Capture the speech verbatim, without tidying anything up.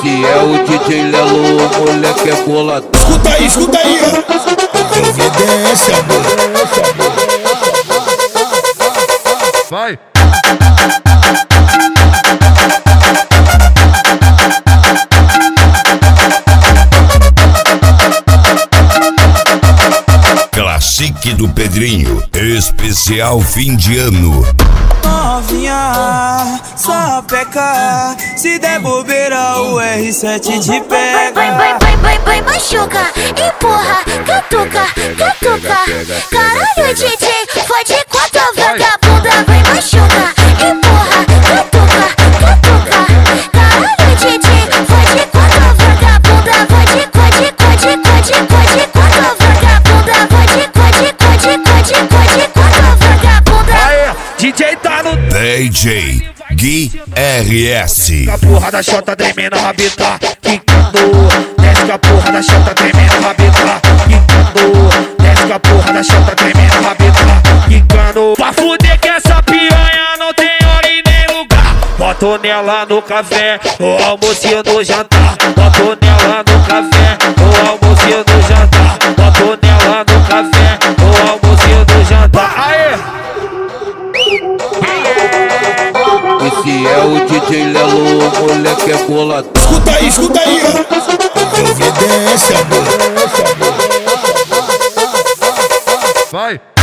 Esse é o D J Lelo, o moleque é boladão. Escuta aí, escuta aí. Providência, amor. Vai. Classique do Pedrinho, especial fim de ano. Novinha, só peca. Se der bobeira, o R sete te pega. Vai, vai, vai, vai, vai, machuca, empurra, catuca, catuca. Caralho, D J, fode com a tua vagabunda. Vai, machuca, empurra, catuca, catuca. Caralho, D J, fode com a tua vagabunda. Fode, fode, fode, fode, fode com a tua vagabunda. Fode, fode, fode, fode, fode com a tua vagabunda. Aê, D J tá no D J Gui R S. a porra da chota tremendo, rabita, quicando. Desce com a porra da chota tremendo, rabita, quicando. Desce com a porra da chota tremendo, rabita, quicando. Pra fuder que essa piranha não tem hora e nem lugar. Boto nela no café, no almoço e no jantar. Boto nela no café, no almoço e no jantar. Boto nela no café, no almoço e no jantar. Aê! Esse é o D J Lelo, o moleque é boladão. Escuta aí, escuta aí. Providência, amor. Vai.